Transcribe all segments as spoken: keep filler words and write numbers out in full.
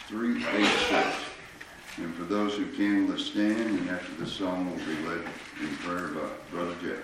three eighty-six. And for those who can, let's stand, and after this song will be led in prayer by Brother Jeff.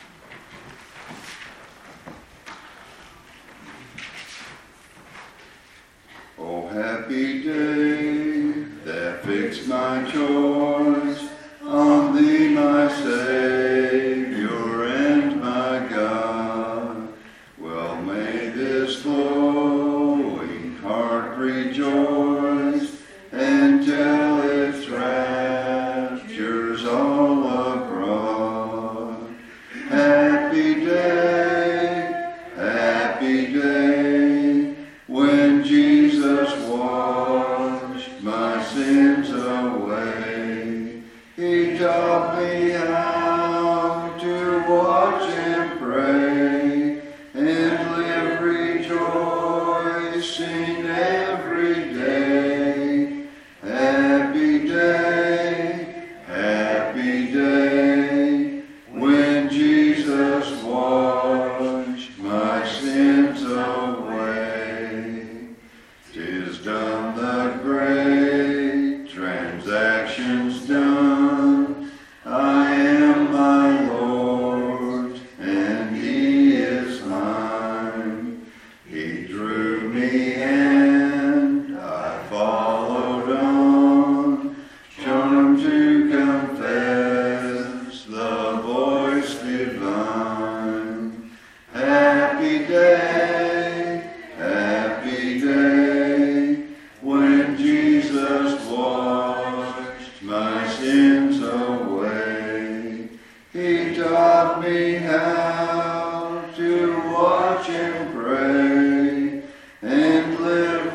Oh, happy day that fixed my choice on thee, my Savior and my God. Well, may this glowing heart rejoice and tell its raptures all abroad. Happy day, happy day, when Jesus washed my sins away. He taught me how to watch and pray and live rejoicing every day. Happy day, happy day, when Jesus washed my sins away. 'Tis done, the great transaction's done. I am my Lord's, and He is mine. He drew me and I followed on, shown to confess the voice divine. Happy day, happy day, when Jesus washed my sins away. He taught me how to watch and pray and live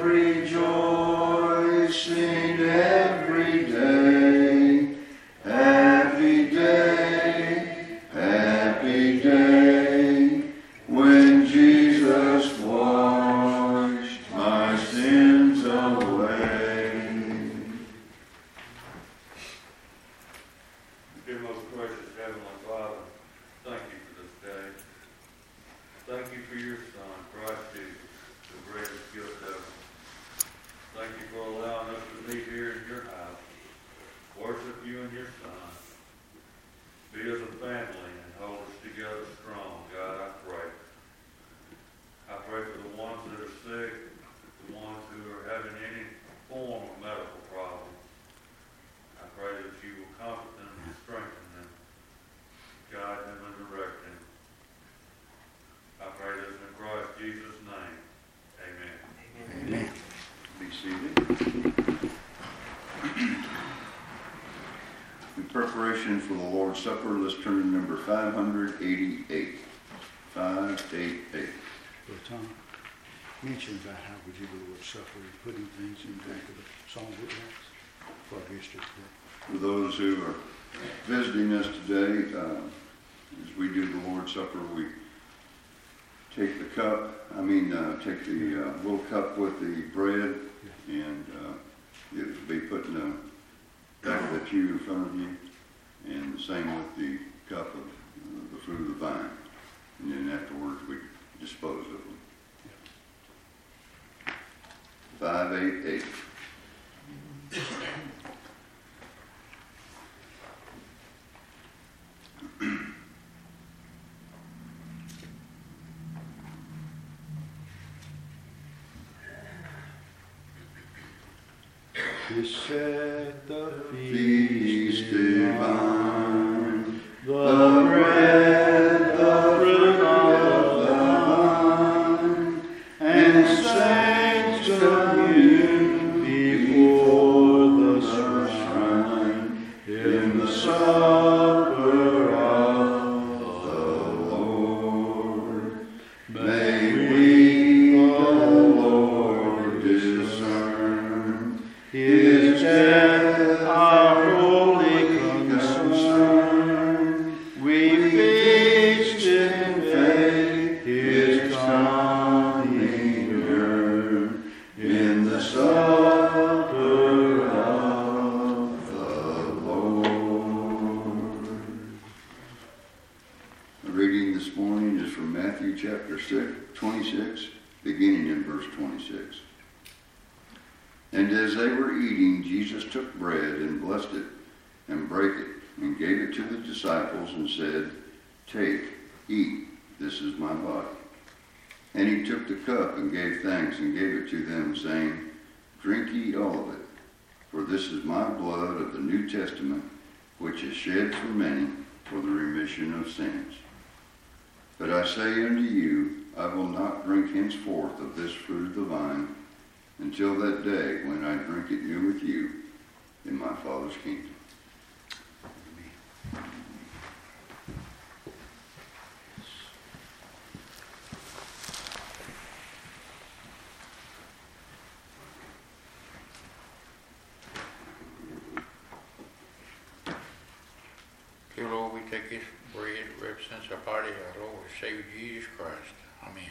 rejoicing every day. Happy day, happy day, when Jesus washed my sins away. Dear most gracious Heavenly Father, thank you for this day. Thank you for your Son, Christ Jesus, the greatest gift ever. Thank you for allowing us to meet here in your house, worship you and your Son, be as a family and hold us together strong. God, I pray. I pray for the ones that are sick, the ones who are having any form of medical problem. I pray that you will comfort them and strengthen them, guide them and direct them. I pray this in Christ Jesus' name. Amen. Amen. Be seated. In preparation for the Lord's Supper, let's turn to number five eighty-eight. five eighty-eight. Brother Tom, mention about how we do the Lord's Supper and putting things in the back of the song book notes for our history today. For those who are visiting us today, uh, as we do the Lord's Supper, we take the cup, I mean, uh, take the uh, little cup with the bread, and uh, it will be put in the back of the pew in front of you, and the same with the cup of uh, the fruit of the vine. And then afterwards we dispose of them. five eighty-eight. He set the Feast divine, the the bread, the fruit of the vine, and saints commune before the shrine in the supper of the Lord. May we, the Lord, discern His death, our holy concern. We feed And as they were eating, Jesus took bread and blessed it, and brake it, and gave it to the disciples, and said, Take, eat, this is my body. And he took the cup, and gave thanks, and gave it to them, saying, Drink ye all of it, for this is my blood of the New Testament, which is shed for many for the remission of sins. But I say unto you, I will not drink henceforth of this fruit of the vine, until that day when I drink it new with you in my Father's kingdom. Dear Lord, we take this bread, it represents our body, our Lord and Savior Jesus Christ. Amen.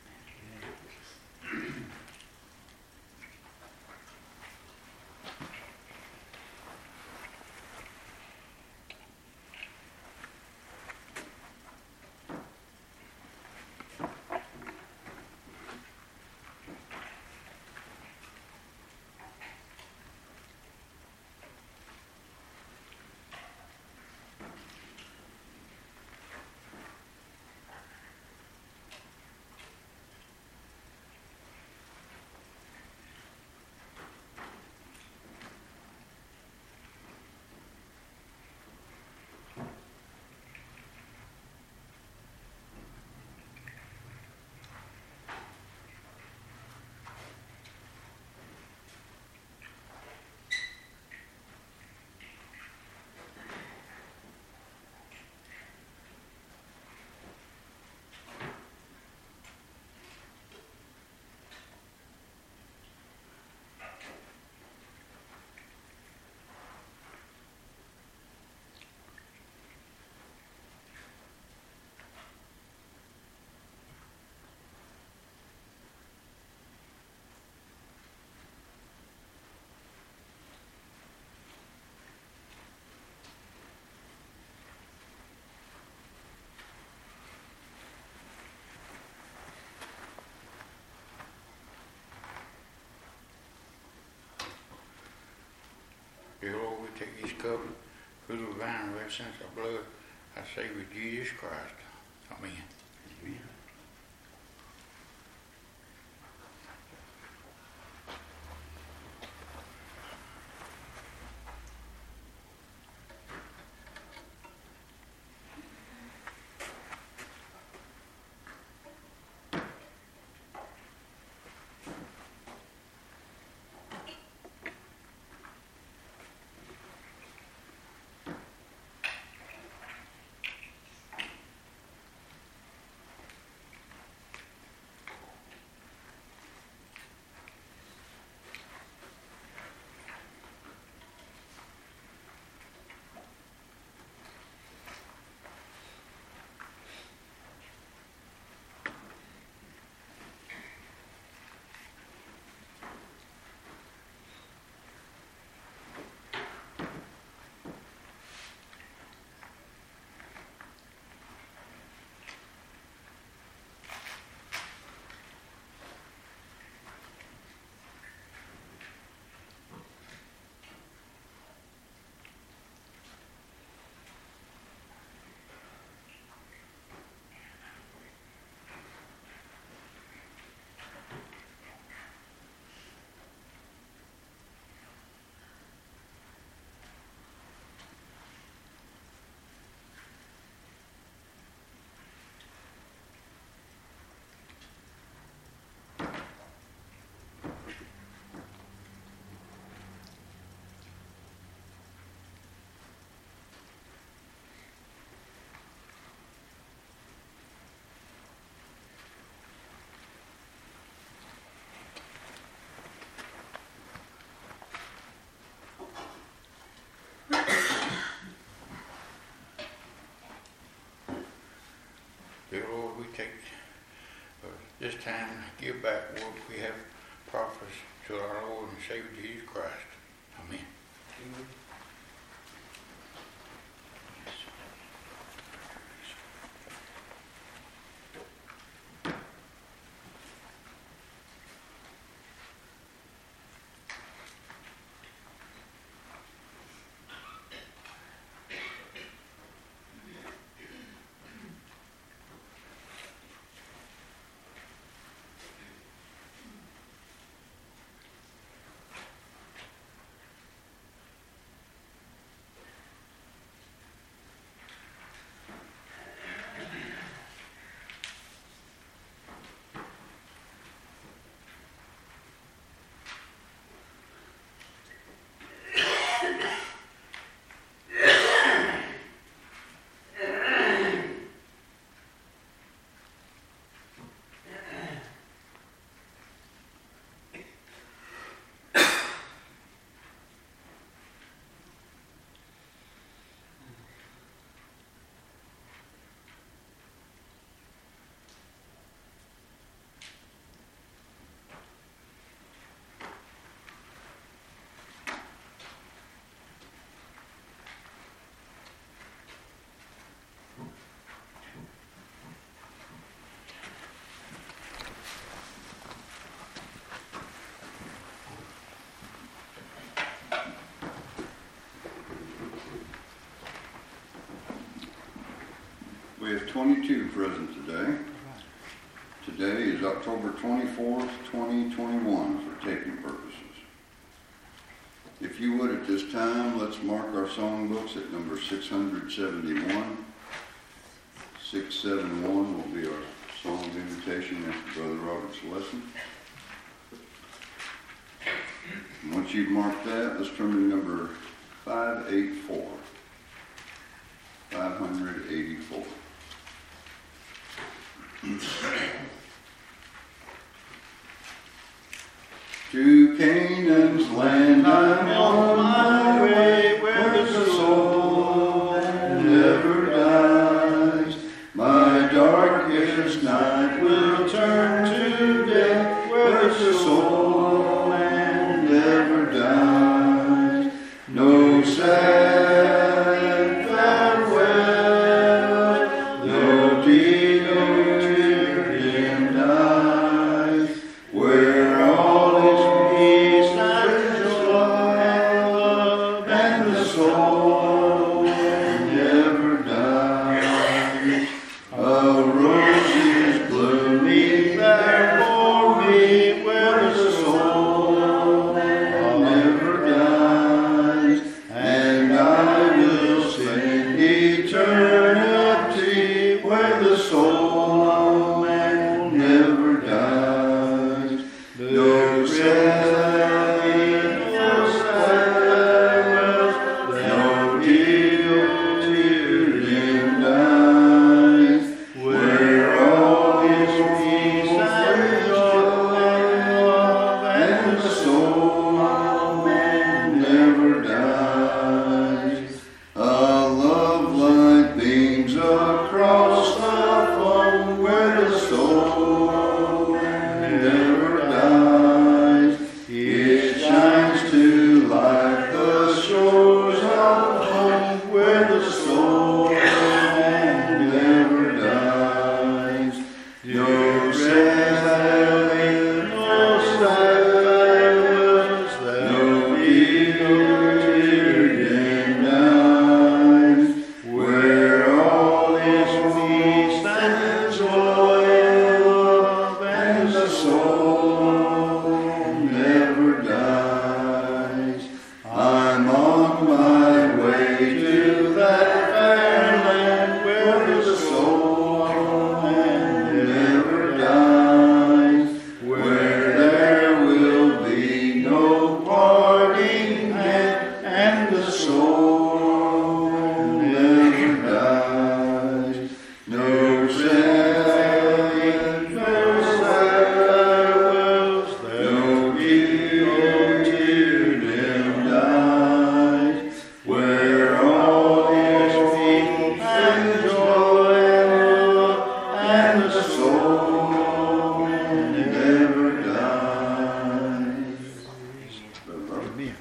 Dear Lord, we take this cup, fruit of the vine, represents our blood, our Savior Jesus Christ. Amen. Amen. Dear Lord, we take uh, this time to give back what we have promised to our Lord and Savior Jesus Christ. Amen. have twenty-two present today. Today is October twenty-fourth, twenty twenty-one for taping purposes. If you would at this time, let's mark our songbooks at number six hundred seventy-one. six seventy-one will be our song of invitation after Brother Robert's lesson. And once you've marked that, let's turn to number five eighty-four. five eighty-four. To Canaan's land I'm on my way, where the soul never dies. My darkest night will turn to day, where the soul never dies. No sad farewell, no deep, no tear-dimmed eyes, where all is peace and joy and love, and the soul never dies. A rose is blooming there for me, where the soul never dies, and I will sing eternity where the soul never dies. No sad, no farewells, no deep, tear-dimmed eyes, where all is peace and joy and love, and the soul never dies. A love like beams across the foam, where the soul never dies. It shines to light the shores of home, where the soul never dies. No sad, no sad, no tear-dimmed eyes, where all is peace and joy and love, and the soul never dies. I'm on my way to that fair land where the soul never dies, where there will be no parting hand, and the soul never dies. No sad, no farewells, no deep, tear-dimmed eyes, where all is peace and joy and love, and the soul never dies. Amen.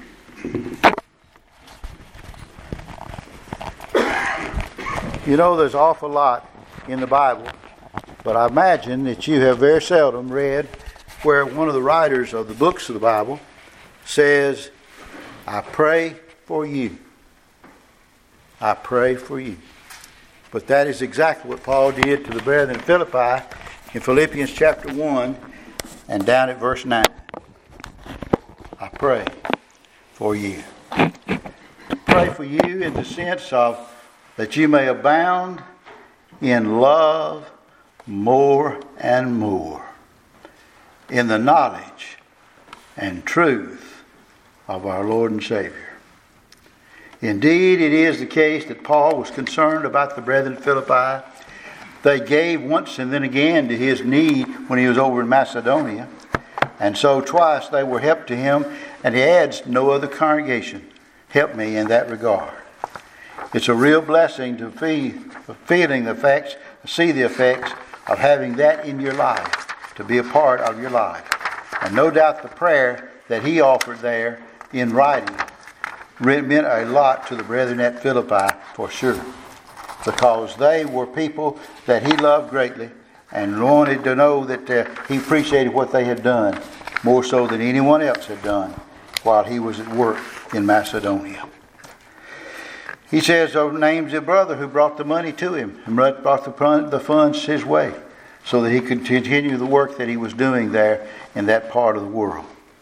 You know, there's an awful lot in the Bible, but I imagine that you have very seldom read where one of the writers of the books of the Bible says, I pray for you. I pray for you. But that is exactly what Paul did to the brethren in Philippi in Philippians chapter one and down at verse nine. I pray for you. Pray for you in the sense of that you may abound in love more and more, in the knowledge and truth of our Lord and Savior. Indeed, it is the case that Paul was concerned about the brethren in Philippi. They gave once and then again to his need when he was over in Macedonia. And so twice they were helped to him, and he adds, no other congregation helped me in that regard. It's a real blessing to feel, feeling the effects, see the effects of having that in your life, to be a part of your life. And no doubt the prayer that he offered there in writing meant a lot to the brethren at Philippi for sure, because they were people that he loved greatly and wanted to know that uh, he appreciated what they had done more so than anyone else had done while he was at work in Macedonia. He says, oh, names the brother who brought the money to him and brought the, the funds his way so that he could continue the work that he was doing there in that part of the world.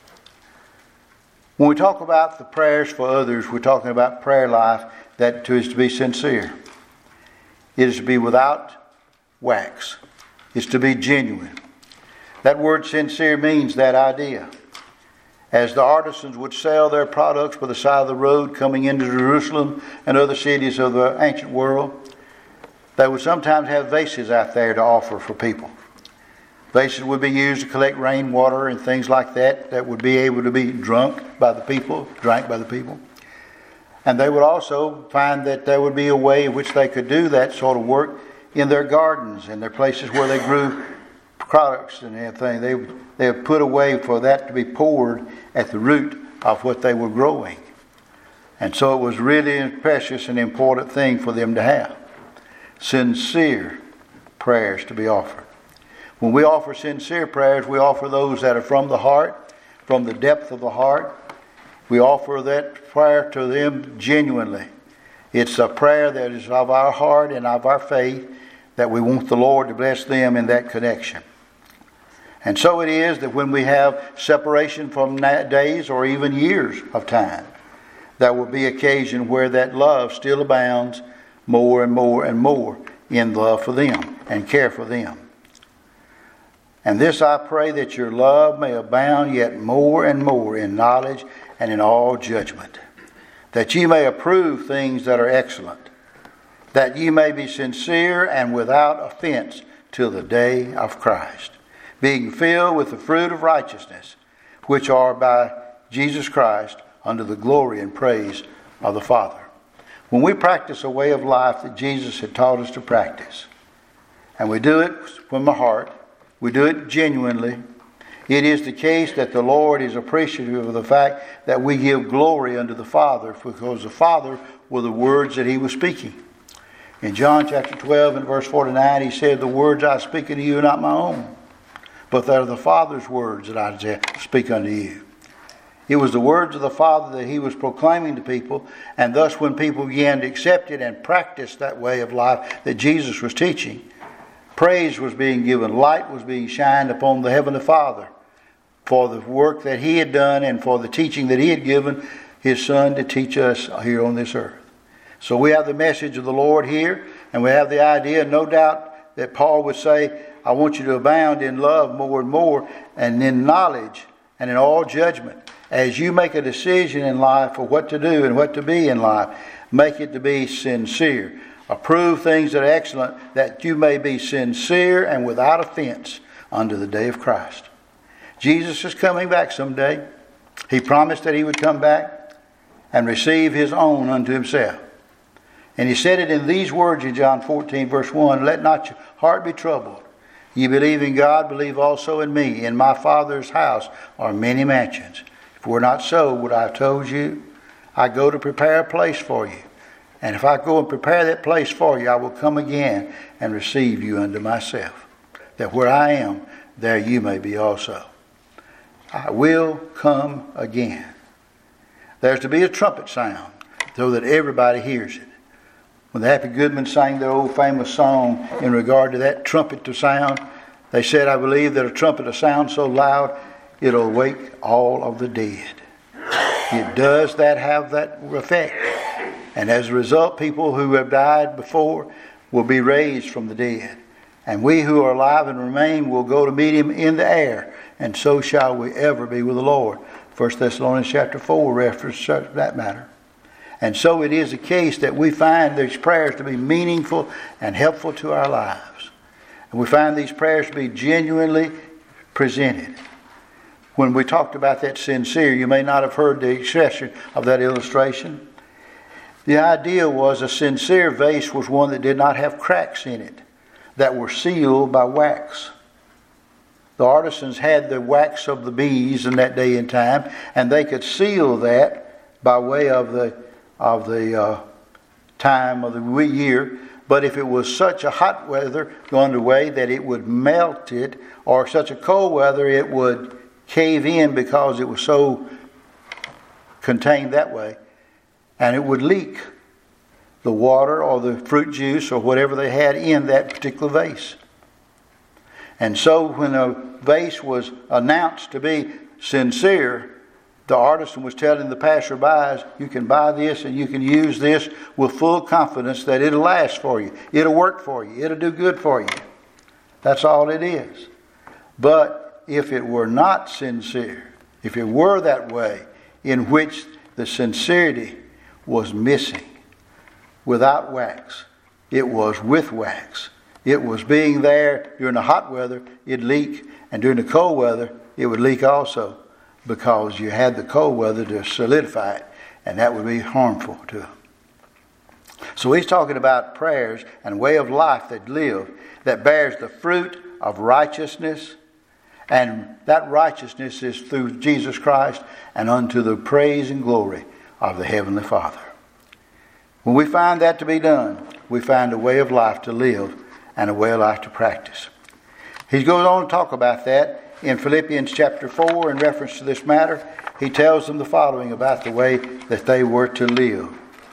When we talk about the prayers for others, we're talking about prayer life that is to be sincere. It is to be without wax. It's to be genuine. That word sincere means that idea. As the artisans would sell their products by the side of the road coming into Jerusalem and other cities of the ancient world, they would sometimes have vases out there to offer for people. Vases would be used to collect rainwater and things like that that would be able to be drunk by the people, drank by the people. And they would also find that there would be a way in which they could do that sort of work in their gardens and their places where they grew products and everything. They would, they would put a way for that to be poured at the root of what they were growing. And so it was really a precious and important thing for them to have. Sincere prayers to be offered. When we offer sincere prayers, we offer those that are from the heart, from the depth of the heart. We offer that prayer to them genuinely. It's a prayer that is of our heart and of our faith that we want the Lord to bless them in that connection. And so it is that when we have separation from days or even years of time, there will be occasion where that love still abounds more and more and more in love for them and care for them. And this I pray, that your love may abound yet more and more in knowledge and in all judgment, that ye may approve things that are excellent, that ye may be sincere and without offense till the day of Christ, being filled with the fruit of righteousness, which are by Jesus Christ unto the glory and praise of the Father. When we practice a way of life that Jesus had taught us to practice, and we do it from the heart, we do it genuinely, it is the case that the Lord is appreciative of the fact that we give glory unto the Father, because the Father were the words that he was speaking. In John chapter twelve and verse forty-nine, he said, the words I speak unto you are not my own, but they are the Father's words that I speak unto you. It was the words of the Father that he was proclaiming to people, and thus when people began to accept it and practice that way of life that Jesus was teaching, praise was being given, light was being shined upon the Heavenly Father for the work that he had done and for the teaching that he had given his Son to teach us here on this earth. So we have the message of the Lord here, and we have the idea, no doubt, that Paul would say, I want you to abound in love more and more, and in knowledge and in all judgment. As you make a decision in life for what to do and what to be in life, make it to be sincere. Approve things that are excellent, that you may be sincere and without offense unto the day of Christ. Jesus is coming back someday. He promised that he would come back and receive his own unto himself. And he said it in these words in John fourteen verse one, let not your heart be troubled. Ye believe in God, believe also in me. In my Father's house are many mansions. If it were not so, would I have told you? I go to prepare a place for you. And if I go and prepare that place for you, I will come again and receive you unto myself, that where I am, there you may be also. I will come again. There's to be a trumpet sound, so that everybody hears it. When the Happy Goodman sang their old famous song in regard to that trumpet to sound, they said, I believe that a trumpet to sound so loud, it'll wake all of the dead. It does that have that effect. And as a result, people who have died before will be raised from the dead. And we who are alive and remain will go to meet him in the air. And so shall we ever be with the Lord. First Thessalonians chapter four refers to that matter. And so it is the case that we find these prayers to be meaningful and helpful to our lives. And we find these prayers to be genuinely presented. When we talked about that sincere, you may not have heard the expression of that illustration. The idea was a sincere vase was one that did not have cracks in it, that were sealed by wax. The artisans had the wax of the bees in that day and time, and they could seal that by way of the of the uh, time of the year. But if it was such a hot weather going away that it would melt it, or such a cold weather it would cave in because it was so contained that way, and it would leak. the water or the fruit juice or whatever they had in that particular vase. And so when a vase was announced to be sincere, the artisan was telling the passerbys, you can buy this and you can use this with full confidence that it'll last for you. It'll work for you. It'll do good for you. That's all it is. But if it were not sincere, if it were that way, in which the sincerity was missing, without wax, it was with wax. It was being there during the hot weather, it'd leak, and during the cold weather, it would leak also, because you had the cold weather to solidify it, and that would be harmful to them. So he's talking about prayers and a way of life that live, that bears the fruit of righteousness, and that righteousness is through Jesus Christ and unto the praise and glory of the Heavenly Father. When we find that to be done, we find a way of life to live and a way of life to practice. He goes on to talk about that in Philippians chapter four in reference to this matter. He tells them the following about the way that they were to live.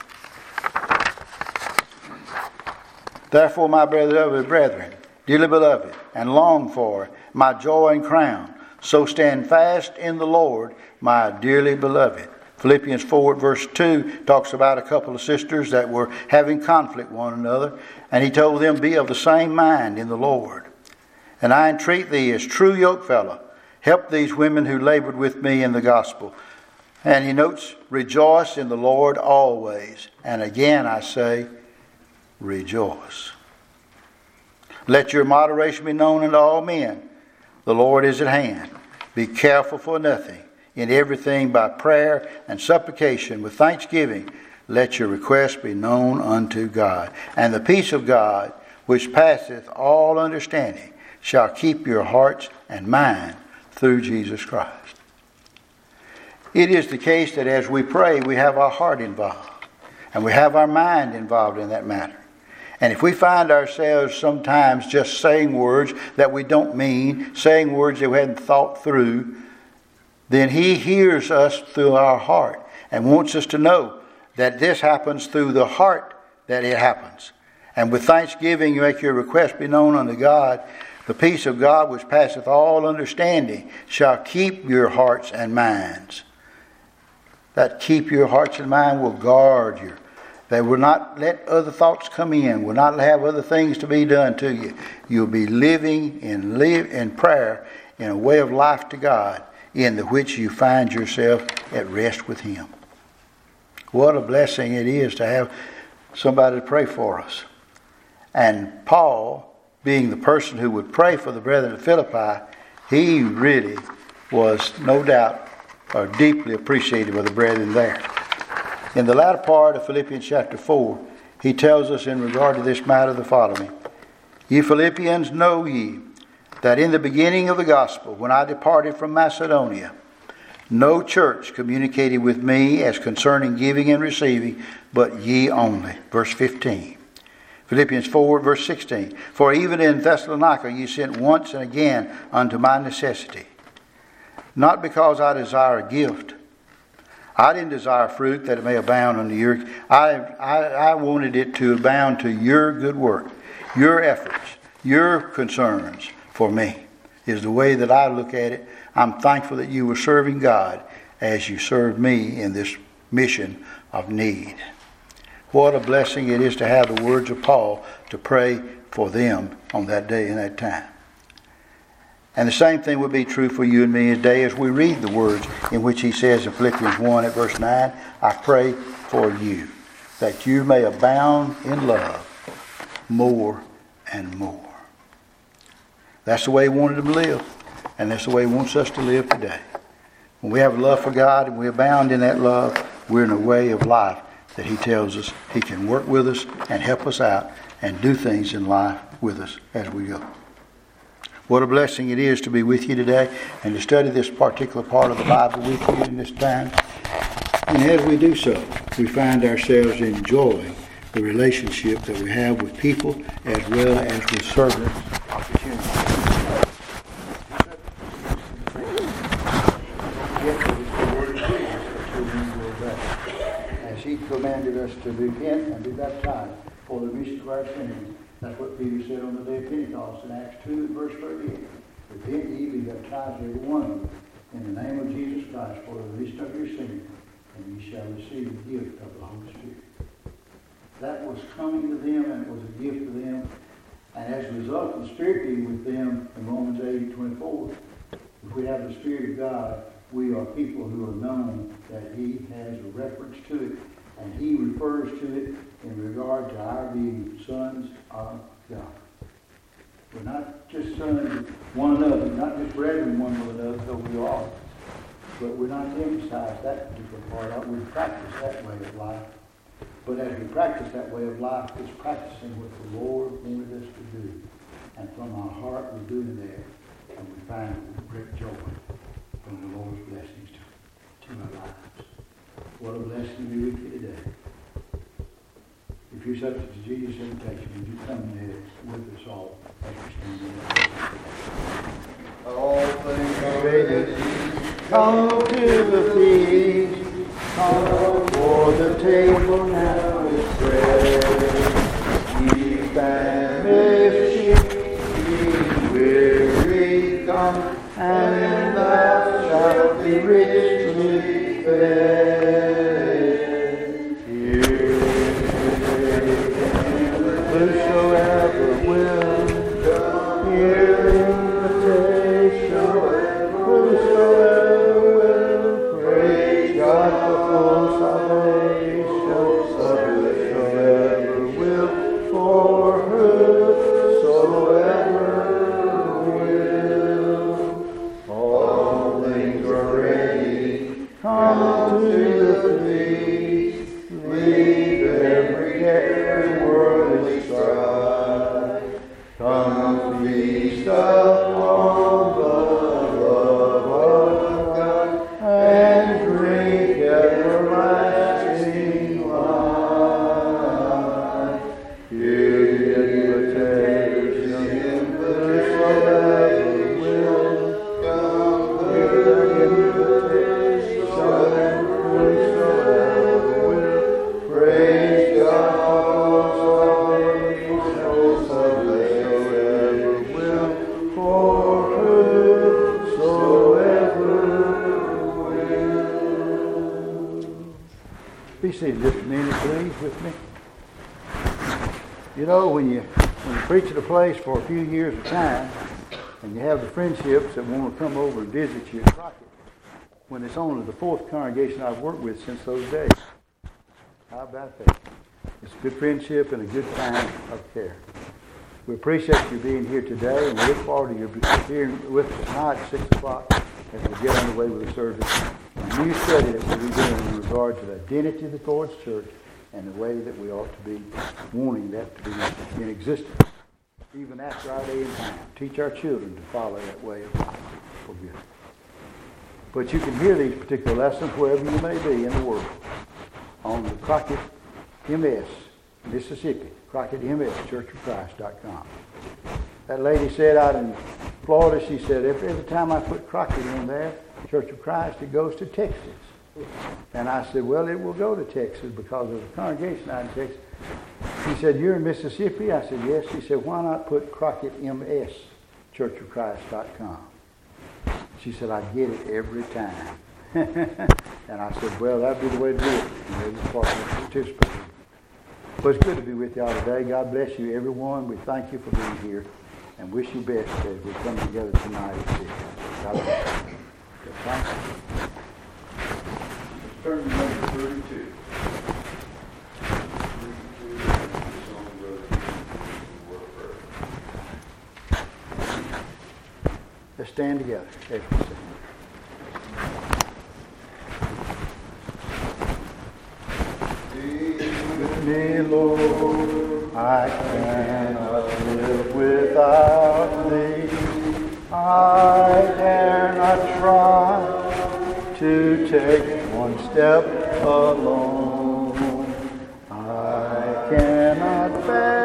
Therefore, my beloved brethren, dearly beloved, and long for, my joy and crown, so stand fast in the Lord, my dearly beloved. Philippians four verse two talks about a couple of sisters that were having conflict with one another, and he told them, be of the same mind in the Lord. And I entreat thee as true yokefellow, help these women who labored with me in the gospel. And he notes, rejoice in the Lord always. And again I say, rejoice. Let your moderation be known unto all men. The Lord is at hand. Be careful for nothing. In everything by prayer and supplication with thanksgiving, let your requests be known unto God. And the peace of God, which passeth all understanding, shall keep your hearts and mind through Jesus Christ. It is the case that as we pray, we have our heart involved. And we have our mind involved in that matter. And if we find ourselves sometimes just saying words that we don't mean, saying words that we hadn't thought through, then He hears us through our heart and wants us to know that this happens through the heart that it happens. And with thanksgiving you make your request be known unto God. The peace of God which passeth all understanding shall keep your hearts and minds. That keep your hearts and mind will guard you. They will not let other thoughts come in, will not have other things to be done to you. You'll be living in, live in prayer in a way of life to God, in the which you find yourself at rest with Him. What a blessing it is to have somebody to pray for us. And Paul, being the person who would pray for the brethren at Philippi, he really was no doubt or deeply appreciated by the brethren there. In the latter part of Philippians chapter four, he tells us in regard to this matter the following. Ye Philippians, know ye that in the beginning of the gospel, when I departed from Macedonia, no church communicated with me as concerning giving and receiving, but ye only. Verse fifteen. Philippians four, verse sixteen. For even in Thessalonica ye sent once and again unto my necessity. Not because I desire a gift. I didn't desire fruit that it may abound unto your... I, I, I wanted it to abound to your good work, your efforts, your concerns for me, is the way that I look at it. I'm thankful that you were serving God as you served me in this mission of need. What a blessing it is to have the words of Paul to pray for them on that day and that time. And the same thing would be true for you and me today as we read the words in which he says in Philippians one at verse nine, I pray for you, that you may abound in love more and more. That's the way he wanted them to live, and that's the way he wants us to live today. When we have love for God and we abound in that love, we're in a way of life that he tells us he can work with us and help us out and do things in life with us as we go. What a blessing it is to be with you today and to study this particular part of the Bible with you in this time. And as we do so, we find ourselves enjoying the relationship that we have with people as well as with certain opportunities. As he commanded us to repent and be baptized for the remission of our sins. That's what Peter said on the day of Pentecost in Acts two, verse thirty-eight. Repent ye, be baptized, every one of you, in the name of Jesus Christ for the remission of your sins, and ye shall receive the gift of the Holy Spirit. That was coming to them, and it was a gift to them. And as a result of the Spirit being with them in Romans eight twenty-four, if we have the Spirit of God, we are people who are known that He has a reference to it, and He refers to it in regard to our being sons of God. We're not just sons of one another, not just brethren one with another, though we are. But we're not to emphasize that particular part of it. We practice that way of life. But as we practice that way of life, it's practicing what the Lord wanted us to do. And from our heart, we're doing that, and we find great joy from the Lord's blessings to, to our lives. What a blessing to be with you today. If you're subject to Jesus' invitation, would you come there with us all as we stand in the All things are ready. Come to the feast. Come for the table now is spread. Ye famished, ye weary, come, and thou shalt be richly fed. Here whosoever will, hear invitation. Whosoever will, praise God for full salvation. Whosoever will, for whosoever will. All things are ready. Come to the feast. Leave every care and worldly strife. Come feast upon the love of God and drink everlasting life. Hear the invitation, whosoever will. Come, hear the invitation, whosoever will. Praise God for salvation, whosoever will, for whosoever will. Be seated just a minute, please, with me. You know, when you when you preach at a place for a few years of time, and you have the friendships that want to come over and visit you at Crockett, when it's only the fourth congregation I've worked with since those days. How about that? It's a good friendship and a good time of care. We appreciate you being here today, and we look forward to you being with us tonight at six o'clock as we get underway with the service. A new study that we'll be doing in regard to the identity of the Lord's church and the way that we ought to be wanting that to be in existence, even after our day and time. Teach our children to follow that way of life for good. But you can hear these particular lessons wherever you may be in the world on the Crockett M S, Mississippi, Crockett M S, church of christ dot com. That lady said out in Florida, she said, every, every time I put Crockett in there, Church of Christ, it goes to Texas. And I said, well, it will go to Texas because there's a congregation out in Texas. She said, you're in Mississippi? I said, yes. She said, why not put Crockett M S, church of christ dot com? She said, I get it every time. And I said, well, that'd be the way to do it. And they was part of it, participating. Well, it's good to be with y'all today. God bless you, everyone. We thank you for being here and wish you best as we come together tonight at six. God bless you. Thank you. Turn to number thirty-two. Let's stand together as we sing. With me, Lord, I cannot live without Thee. I dare not try to take one step alone. I cannot bear